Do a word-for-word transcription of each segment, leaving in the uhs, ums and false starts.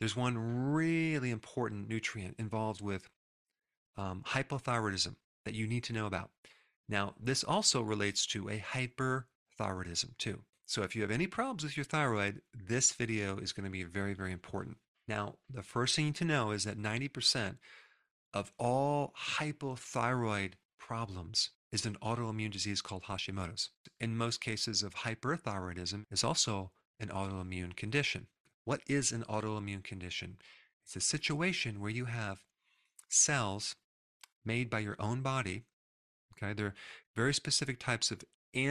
there's one really important nutrient involved with um, hypothyroidism that you need to know about. Now, this also relates to a hyperthyroidism too. So if you have any problems with your thyroid, this video is going to be very, very important. Now, the first thing to know is that ninety percent of all hypothyroid problems is an autoimmune disease called Hashimoto's. In most cases of hyperthyroidism is also an autoimmune condition. What is an autoimmune condition? It's a situation where you have cells made by your own body. Okay, there are very specific types of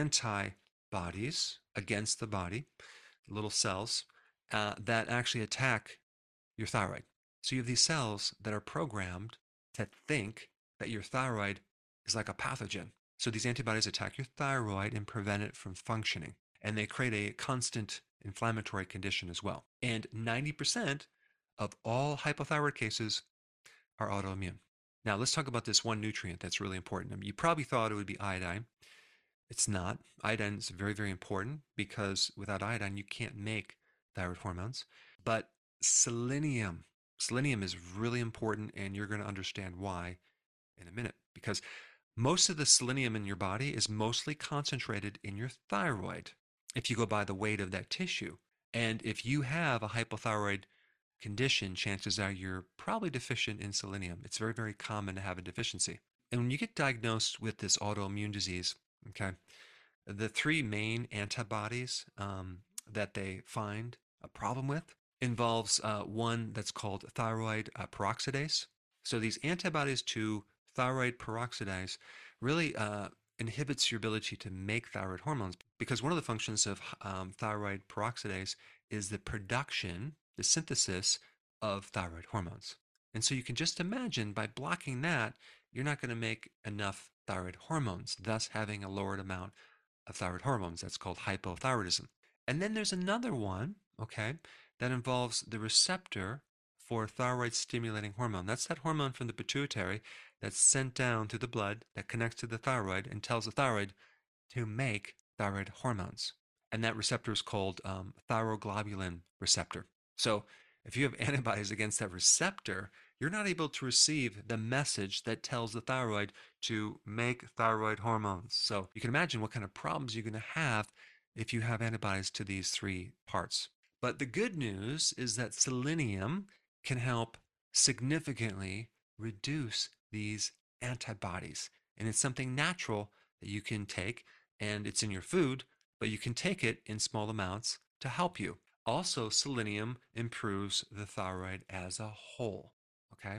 antibodies against the body, little cells uh, that actually attack your thyroid. So you have these cells that are programmed to think that your thyroid is like a pathogen. So these antibodies attack your thyroid and prevent it from functioning. And they create a constant inflammatory condition as well. And ninety percent of all hypothyroid cases are autoimmune. Now, let's talk about this one nutrient that's really important. I mean, you probably thought it would be iodine. It's not. Iodine is very, very important because without iodine, you can't make thyroid hormones. But selenium, selenium is really important, and you're going to understand why in a minute. Because most of the selenium in your body is mostly concentrated in your thyroid if you go by the weight of that tissue. And if you have a hypothyroid condition, chances are you're probably deficient in selenium. It's very, very common to have a deficiency. And when you get diagnosed with this autoimmune disease, okay, the three main antibodies um, that they find a problem with involves uh, one that's called thyroid uh, peroxidase. So these antibodies to thyroid peroxidase really uh, inhibits your ability to make thyroid hormones because one of the functions of um, thyroid peroxidase is the production, the synthesis of thyroid hormones. And so you can just imagine by blocking that, you're not going to make enough thyroid hormones, thus having a lowered amount of thyroid hormones. That's called hypothyroidism. And then there's another one, okay, that involves the receptor for thyroid stimulating hormone. That's that hormone from the pituitary that's sent down through the blood that connects to the thyroid and tells the thyroid to make thyroid hormones. And that receptor is called um, thyroglobulin receptor. So if you have antibodies against that receptor, you're not able to receive the message that tells the thyroid to make thyroid hormones. So you can imagine what kind of problems you're going to have if you have antibodies to these three parts. But the good news is that selenium can help significantly reduce these antibodies. And it's something natural that you can take, and it's in your food, but you can take it in small amounts to help you. Also, selenium improves the thyroid as a whole. Okay,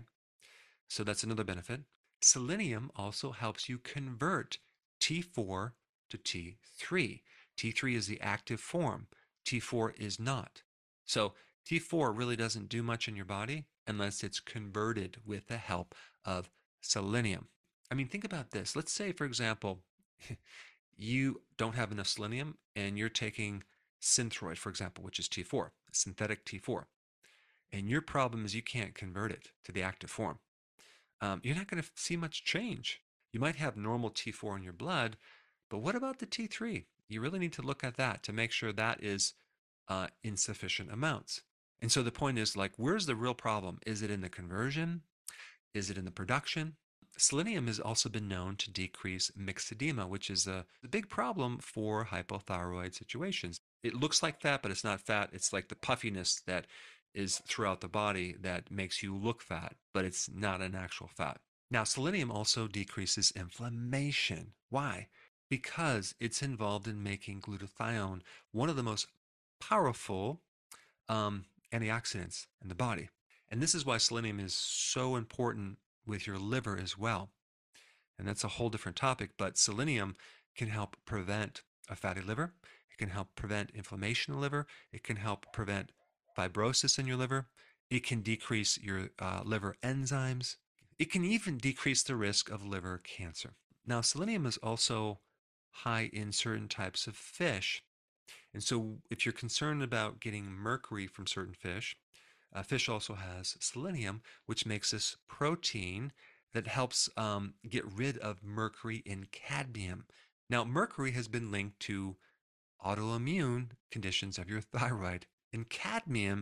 so that's another benefit. Selenium also helps you convert T four to T three. T three is the active form, T four is not. So T four really doesn't do much in your body unless it's converted with the help of selenium. I mean, think about this. Let's say, for example, you don't have enough selenium and you're taking Synthroid, for example, which is T four, synthetic T four. And your problem is you can't convert it to the active form. Um, you're not going to see much change. You might have normal T four in your blood, but what about the T three? You really need to look at that to make sure that is uh, insufficient amounts. And so the point is like, where's the real problem? Is it in the conversion? Is it in the production? Selenium has also been known to decrease myxedema, which is a, a big problem for hypothyroid situations. It looks like fat, but it's not fat. It's like the puffiness that is throughout the body that makes you look fat, but it's not an actual fat. Now, selenium also decreases inflammation. Why? Because it's involved in making glutathione, one of the most powerful um, antioxidants in the body. And this is why selenium is so important with your liver as well. And that's a whole different topic, but selenium can help prevent a fatty liver. It can help prevent inflammation in the liver. It can help prevent fibrosis in your liver. It can decrease your uh, liver enzymes. It can even decrease the risk of liver cancer. Now, selenium is also high in certain types of fish. And so if you're concerned about getting mercury from certain fish, uh, fish also has selenium, which makes this protein that helps um, get rid of mercury and cadmium. Now, mercury has been linked to autoimmune conditions of your thyroid, and cadmium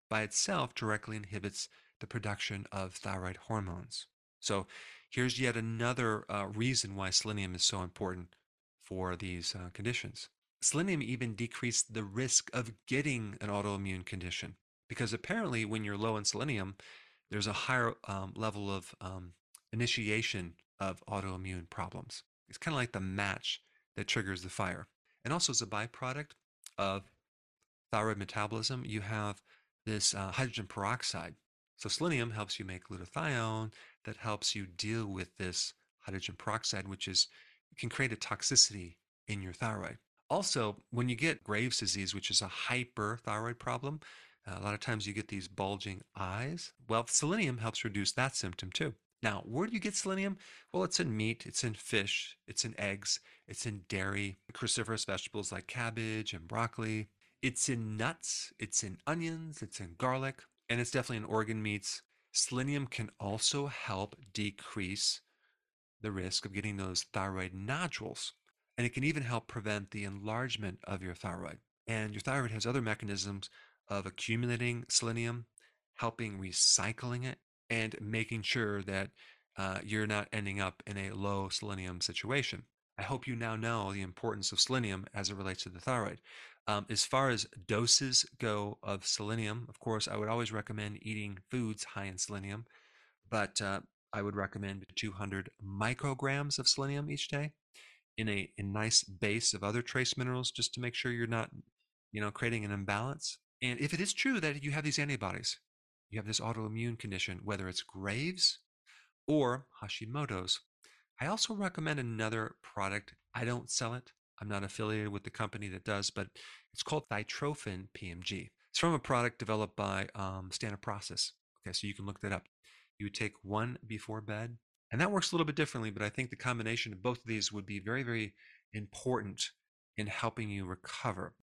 by itself directly inhibits the production of thyroid hormones. So here's yet another uh, reason why selenium is so important for these uh, conditions. Selenium even decreased the risk of getting an autoimmune condition because apparently, when you're low in selenium, there's a higher um, level of um, initiation of autoimmune problems. It's kind of like the match that triggers the fire. And also, as a byproduct of thyroid metabolism, you have this uh, hydrogen peroxide. So, selenium helps you make glutathione that helps you deal with this hydrogen peroxide, which is can create a toxicity in your thyroid. Also, when you get Graves' disease, which is a hyperthyroid problem, uh, a lot of times you get these bulging eyes. Well, selenium helps reduce that symptom too. Now, where do you get selenium? Well, it's in meat, it's in fish, it's in eggs, it's in dairy, cruciferous vegetables like cabbage and broccoli. It's in nuts, it's in onions, it's in garlic, and it's definitely in organ meats. Selenium can also help decrease the risk of getting those thyroid nodules. And it can even help prevent the enlargement of your thyroid. And your thyroid has other mechanisms of accumulating selenium, helping recycling it, and making sure that uh, you're not ending up in a low selenium situation. I hope you now know the importance of selenium as it relates to the thyroid. Um, as far as doses go of selenium, of course, I would always recommend eating foods high in selenium, but uh, I would recommend two hundred micrograms of selenium each day in a, a nice base of other trace minerals just to make sure you're not, you know, creating an imbalance. And if it is true that you have these antibodies, you have this autoimmune condition, whether it's Graves' or Hashimoto's, I also recommend another product. I don't sell it. I'm not affiliated with the company that does, but it's called Thytrophin P M G. It's from a product developed by um, Standard Process. Okay, so you can look that up. You would take one before bed, and that works a little bit differently, but I think the combination of both of these would be very, very important in helping you recover.